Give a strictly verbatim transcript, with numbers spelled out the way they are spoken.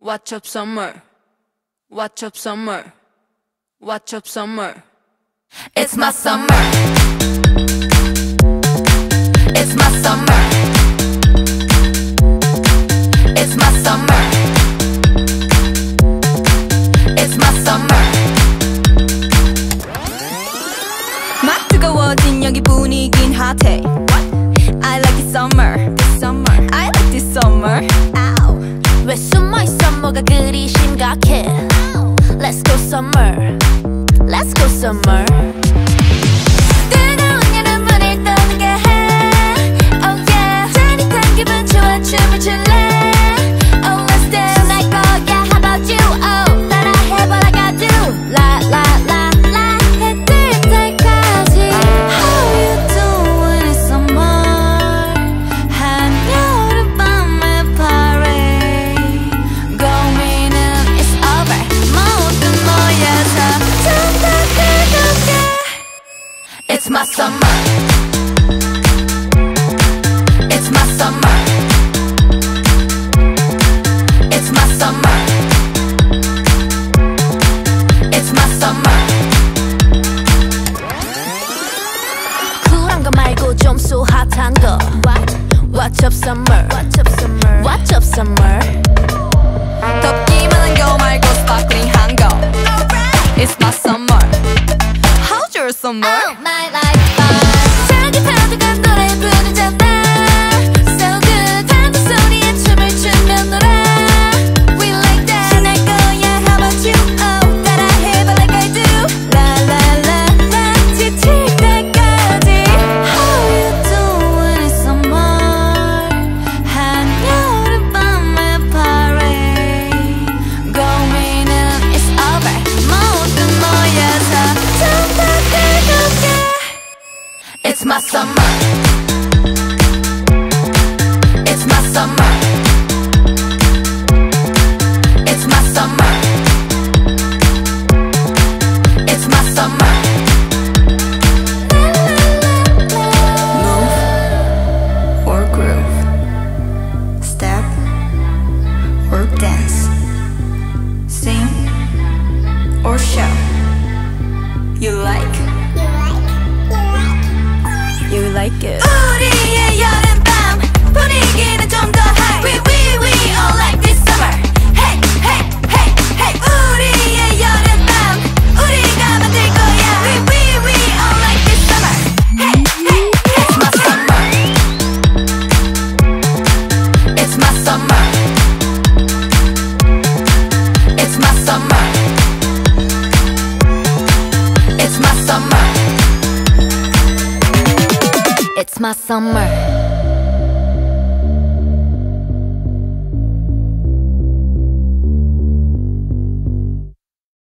Watch up summer, watch up summer, watch up summer. It's my summer, it's my summer, it's my summer, it's my summer. 막 뜨거워진 여기 분위긴 핫해. I like this summer, this summer. I like this summer. Ow. 왜 숨어있어 뭐가 그리 심각해. Let's go summer, let's go summer. 뜨거운 여름분을 떠나게 해. Oh yeah, 짜릿한 기분 좋아 춤을 출래. Oh let's dance 날 거야 how about you. Oh 따라해봐 like I do. La la la la 해 뜰 때까지. How you doing in summer? 한여름밤의 parade. Going up it's over. 모두 모여서 좀 더 뜨겁게. It's my summer, it's my summer, it's my summer, it's my summer. 쿨한 거 말고 좀 so 핫한 거. What? Watch up summer, watch up summer, watch up summer. 덥기만 한 거 말고 sparkling한 거. It's my summer. How's your summer? Oh my life fun. 자기 파도가 노래 부르잖아. So good 파도 소리에 춤을 추며 놀아. We like that 날 거야 how about you. Oh 따라해봐 like I do. La la la la 지칠 때까지. How you doing in summer? 한여름밤의 parade. Going up it's over. 모두 모여서 좀 더 뜨겁게. It's my summer, it's my summer, it's my summer, it's my summer. Move or groove, step or dance, sing or shout. You like? You like it? 우리의 여름밤 분위기는 좀 더 high. We we we all like this summer. Hey hey hey hey. 우리의 여름밤 우리가 만들 거야. We we we all like this summer. Hey hey hey. It's my summer, it's my summer, it's my summer, it's my summer. It's my summer.